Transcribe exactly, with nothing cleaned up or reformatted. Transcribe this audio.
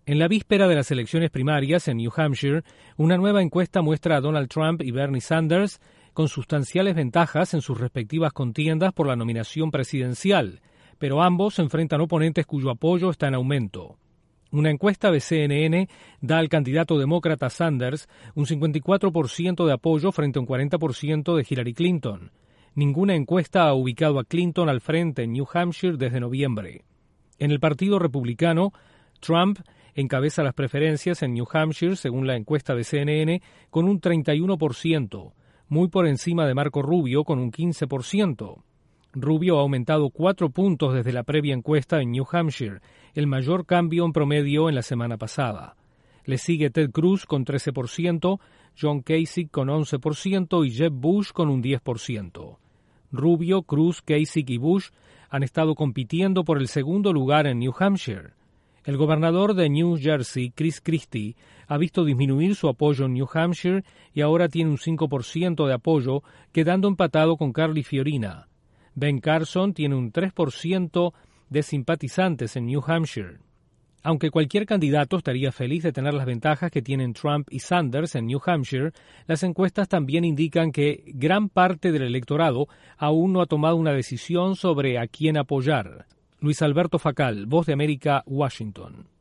En la víspera de las elecciones primarias en New Hampshire, una nueva encuesta muestra a Donald Trump y Bernie Sanders con sustanciales ventajas en sus respectivas contiendas por la nominación presidencial, pero ambos enfrentan oponentes cuyo apoyo está en aumento. Una encuesta de C N N da al candidato demócrata Sanders un cincuenta y cuatro por ciento de apoyo frente a un cuarenta por ciento de Hillary Clinton. Ninguna encuesta ha ubicado a Clinton al frente en New Hampshire desde noviembre. En el Partido Republicano, Trump encabeza las preferencias en New Hampshire, según la encuesta de C N N, con un treinta y uno por ciento, muy por encima de Marco Rubio con un quince por ciento. Rubio ha aumentado cuatro puntos desde la previa encuesta en New Hampshire, el mayor cambio en promedio en la semana pasada. Le sigue Ted Cruz con trece por ciento, John Kasich con once por ciento y Jeb Bush con un diez por ciento. Rubio, Cruz, Kasich y Bush han estado compitiendo por el segundo lugar en New Hampshire. El gobernador de New Jersey, Chris Christie, ha visto disminuir su apoyo en New Hampshire y ahora tiene un cinco por ciento de apoyo, quedando empatado con Carly Fiorina. Ben Carson tiene un tres por ciento de simpatizantes en New Hampshire. Aunque cualquier candidato estaría feliz de tener las ventajas que tienen Trump y Sanders en New Hampshire, las encuestas también indican que gran parte del electorado aún no ha tomado una decisión sobre a quién apoyar. Luis Alberto Facal, Voz de América, Washington.